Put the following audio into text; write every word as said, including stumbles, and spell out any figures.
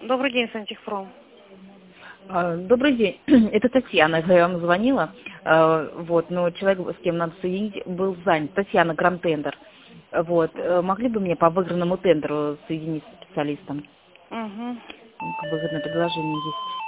Добрый день, Сантехпром. А, Добрый день. Это Татьяна. Я вам звонила. А, Вот, но человек, с кем надо соединить, был занят. Татьяна, Гранд-тендер. Вот. э, Могли бы мне по выигранному тендеру соединить с специалистом? Угу. Там выгодное предложение есть.